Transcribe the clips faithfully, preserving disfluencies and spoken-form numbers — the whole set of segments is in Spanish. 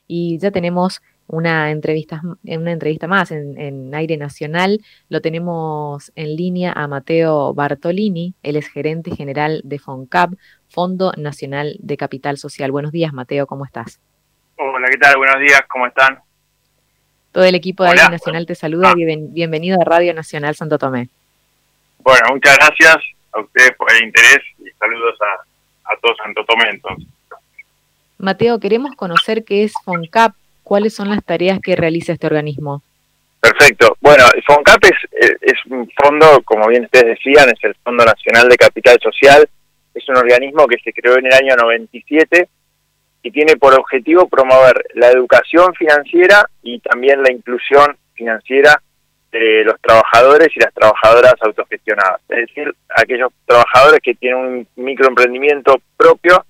y ya tenemos una entrevista, una entrevista más en, en Aire Nacional. Lo tenemos en línea a Mateo Bartolini, él es gerente general de FONCAP, Fondo Nacional de Capital Social. Buenos días, Mateo, ¿cómo estás? Hola, ¿qué tal? Buenos días, ¿cómo están? Todo el equipo de Aire Hola. Nacional te saluda. Ah, Bien, bienvenido a Radio Nacional Santo Tomé. bueno, muchas gracias a ustedes por el interés y saludos a, a todos Santo Tomé entonces. Mateo, queremos conocer qué es FONCAP, cuáles son las tareas que realiza este organismo. Perfecto. Bueno, FONCAP es, es un fondo, como bien ustedes decían, es el Fondo Nacional de Capital Social. Es un organismo que se creó en el año noventa y siete y tiene por objetivo promover la educación financiera y también la inclusión financiera de los trabajadores y las trabajadoras autogestionadas. Es decir, aquellos trabajadores que tienen un microemprendimiento propio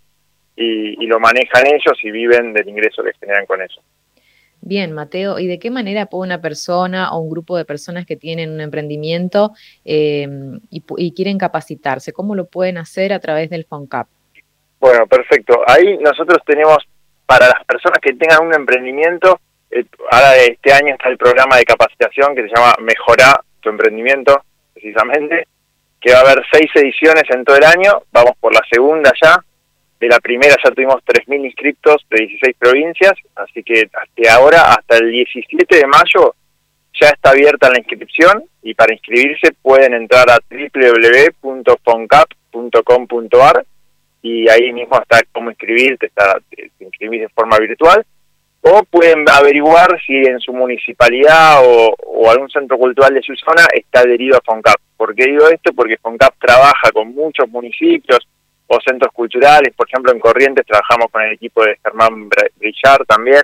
y, y lo manejan ellos y viven del ingreso que generan con eso. Bien, Mateo, ¿y de qué manera puede una persona o un grupo de personas que tienen un emprendimiento eh, y, y quieren capacitarse, cómo lo pueden hacer a través del FONCAP? Bueno, perfecto. Ahí nosotros tenemos, para las personas que tengan un emprendimiento, eh, ahora este año está el programa de capacitación que se llama Mejorá tu emprendimiento, precisamente, que va a haber seis ediciones en todo el año. Vamos por la segunda ya. De la primera ya tuvimos tres mil inscriptos de dieciséis provincias, así que hasta ahora, hasta el diecisiete de mayo, ya está abierta la inscripción, y para inscribirse pueden entrar a w w w punto foncap punto com punto a r y ahí mismo está cómo inscribirte, está, te inscribís de forma virtual, o pueden averiguar si en su municipalidad o, o algún centro cultural de su zona está adherido a FONCAP. ¿Por qué digo esto? Porque FONCAP trabaja con muchos municipios o centros culturales. Por ejemplo, en Corrientes trabajamos con el equipo de Germán Brillar también,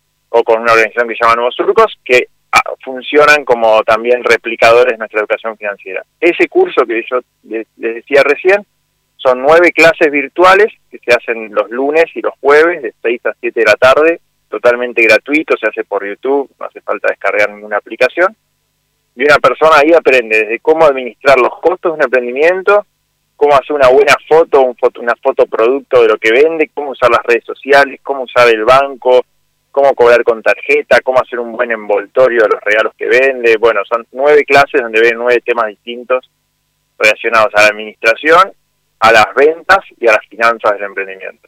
o con una organización que se llama Nuevos Surcos, que ah, funcionan como también replicadores de nuestra educación financiera. Ese curso que yo les decía recién, son nueve clases virtuales que se hacen los lunes y los jueves de seis a siete de la tarde, totalmente gratuito, se hace por YouTube, no hace falta descargar ninguna aplicación. Y una persona ahí aprende desde cómo administrar los costos de un emprendimiento, cómo hacer una buena foto, un foto, una foto producto de lo que vende, cómo usar las redes sociales, cómo usar el banco, cómo cobrar con tarjeta, cómo hacer un buen envoltorio de los regalos que vende. Bueno, son nueve clases donde ven nueve temas distintos relacionados a la administración, a las ventas y a las finanzas del emprendimiento.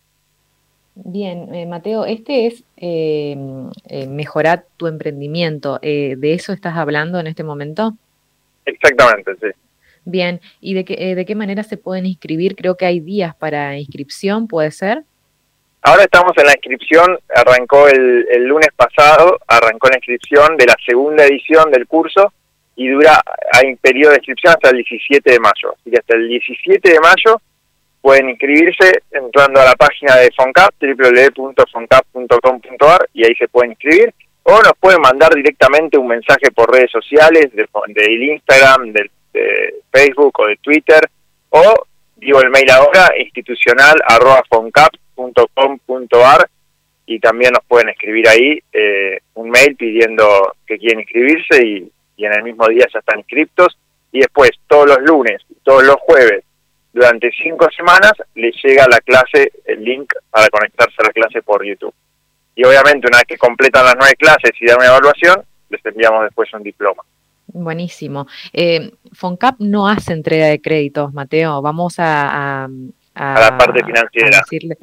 Bien, eh, Mateo, este es eh, eh, mejorar tu emprendimiento. Eh, ¿de eso estás hablando en este momento? Exactamente, sí. Bien, ¿y de qué, eh, de qué manera se pueden inscribir? Creo que hay días para inscripción, ¿puede ser? Ahora estamos en la inscripción, arrancó el, el lunes pasado, arrancó la inscripción de la segunda edición del curso y dura, hay periodo de inscripción hasta el diecisiete de mayo. Así que hasta el diecisiete de mayo pueden inscribirse entrando a la página de FONCAP, w w w punto foncap punto com punto a r, y ahí se pueden inscribir, o nos pueden mandar directamente un mensaje por redes sociales, del de Instagram, del de Facebook o de Twitter, o digo el mail ahora, institucional arroba foncap punto com punto a r, y también nos pueden escribir ahí eh, un mail pidiendo que quieren inscribirse, y, y en el mismo día ya están inscriptos, y después todos los lunes, todos los jueves, durante cinco semanas les llega la clase, el link para conectarse a la clase por YouTube. Y obviamente una vez que completan las nueve clases y dan una evaluación, les enviamos después un diploma. Buenísimo. Eh, FONCAP no hace entrega de créditos, Mateo. Vamos a... A, a, a la parte financiera. A decirle,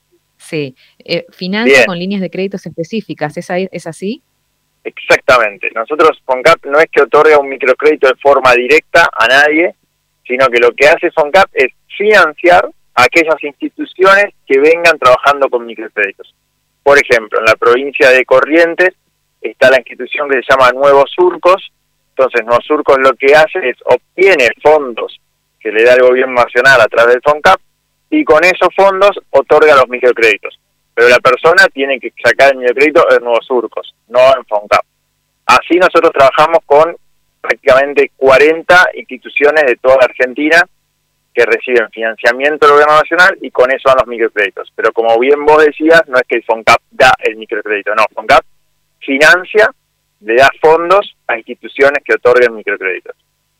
sí. Eh, financia Bien. Con líneas de créditos específicas. ¿Es, ¿Es así? Exactamente. Nosotros, FONCAP, no es que otorga un microcrédito de forma directa a nadie, sino que lo que hace FONCAP es financiar a aquellas instituciones que vengan trabajando con microcréditos. Por ejemplo, en la provincia de Corrientes está la institución que se llama Nuevos Surcos. Entonces, Nuevos Surcos lo que hace es obtiene fondos que le da el gobierno nacional a través del FONCAP, y con esos fondos otorga los microcréditos. Pero la persona tiene que sacar el microcrédito en Nuevos Surcos, no en FONCAP. Así nosotros trabajamos con prácticamente cuarenta instituciones de toda la Argentina que reciben financiamiento del gobierno nacional, y con eso dan los microcréditos. Pero como bien vos decías, no es que el FONCAP da el microcrédito, no, FONCAP financia, le da fondos a instituciones que otorguen microcréditos.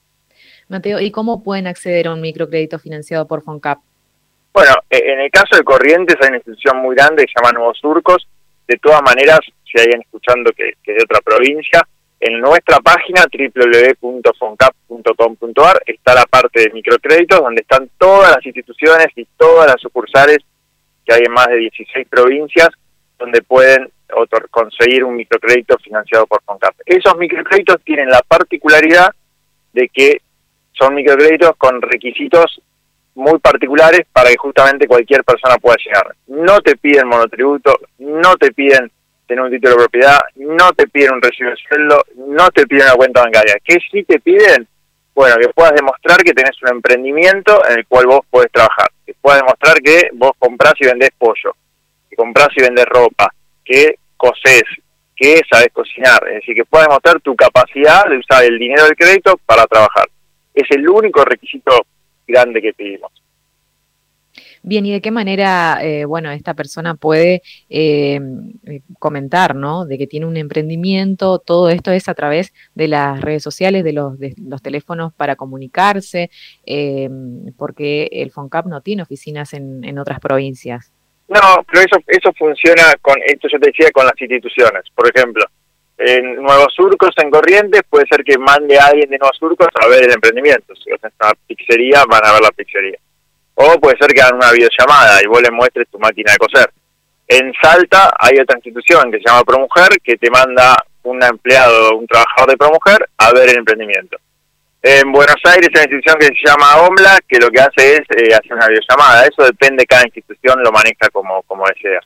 Mateo, ¿y cómo pueden acceder a un microcrédito financiado por FONCAP? Bueno, en el caso de Corrientes hay una institución muy grande que se llama Nuevos Surcos, de todas maneras, si hay alguien escuchando que, que es de otra provincia, en nuestra página w w w punto foncap punto com punto a r está la parte de microcréditos, donde están todas las instituciones y todas las sucursales que hay en más de dieciséis provincias, donde pueden conseguir un microcrédito financiado por FONCAP. Esos microcréditos tienen la particularidad de que son microcréditos con requisitos muy particulares para que justamente cualquier persona pueda llegar. No te piden monotributo, no te piden tener un título de propiedad, no te piden un recibo de sueldo, no te piden una cuenta bancaria. ¿Qué sí te piden? Bueno, que puedas demostrar que tenés un emprendimiento en el cual vos podés trabajar, que puedas demostrar que vos comprás y vendés pollo, que comprás y vendés ropa, que cosés, que sabés cocinar, es decir, que puedas demostrar tu capacidad de usar el dinero del crédito para trabajar. Es el único requisito grande que pedimos. Bien, ¿y de qué manera, eh, bueno, esta persona puede eh, comentar, ¿no?, de que tiene un emprendimiento? Todo esto es a través de las redes sociales, de los, de los teléfonos para comunicarse, eh, porque el FONCAP no tiene oficinas en, en otras provincias. No, pero eso eso funciona con, esto yo te decía, con las instituciones. Por ejemplo, en Nuevos Surcos, en Corrientes, puede ser que mande a alguien de Nuevos Surcos a ver el emprendimiento. Si vas a una pizzería, van a ver la pizzería. O puede ser que hagan una videollamada y vos le muestres tu máquina de coser. En Salta hay otra institución que se llama ProMujer, que te manda un empleado, un trabajador de ProMujer a ver el emprendimiento. En Buenos Aires hay una institución que se llama OMLA, que lo que hace es eh, hacer una videollamada. Eso depende, cada institución lo maneja como, como desea.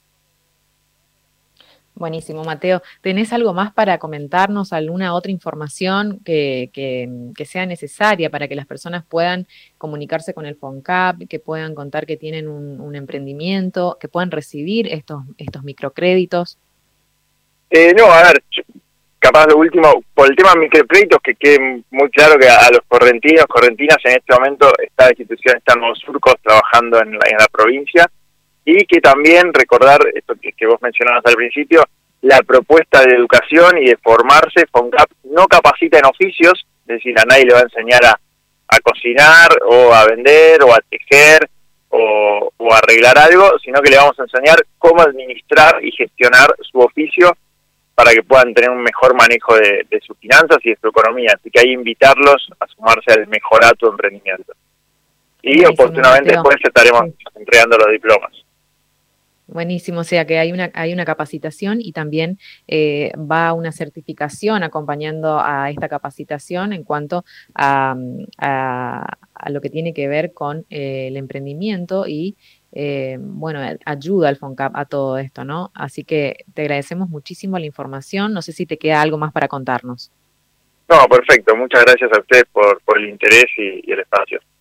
Buenísimo, Mateo. ¿Tenés algo más para comentarnos, alguna otra información que, que, que sea necesaria para que las personas puedan comunicarse con el FONCAP, que puedan contar que tienen un, un emprendimiento, que puedan recibir estos, estos microcréditos? Eh, no, a ver, capaz lo último, por el tema de microcréditos, que quede muy claro que a, a los correntinos, correntinas en este momento esta institución está en Nuevos Surcos trabajando en la, en la provincia. Y que también recordar, esto que, que vos mencionabas al principio, la propuesta de educación y de formarse. FONCAP no capacita en oficios, es decir, a nadie le va a enseñar a, a cocinar o a vender o a tejer o, o a arreglar algo, sino que le vamos a enseñar cómo administrar y gestionar su oficio para que puedan tener un mejor manejo de, de sus finanzas y de su economía. Así que hay que invitarlos a sumarse al Mejorato Emprendimiento. Y buenísimo, oportunamente Mateo, después estaremos sí. entregando los diplomas. Buenísimo, o sea que hay una, hay una capacitación y también eh, va una certificación acompañando a esta capacitación en cuanto a, a, a lo que tiene que ver con eh, el emprendimiento y, eh, bueno, ayuda al FONCAP a todo esto, ¿no? Así que te agradecemos muchísimo la información. No sé si te queda algo más para contarnos. No, perfecto. Muchas gracias a ustedes por, por el interés y, y el espacio.